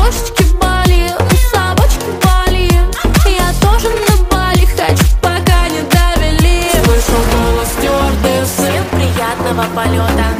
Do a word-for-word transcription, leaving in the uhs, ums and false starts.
кошечки Бали, собачки Бали. Я тоже на Бали хочу, пока не довели. Слышу голос стюардессы. Всем приятного полета.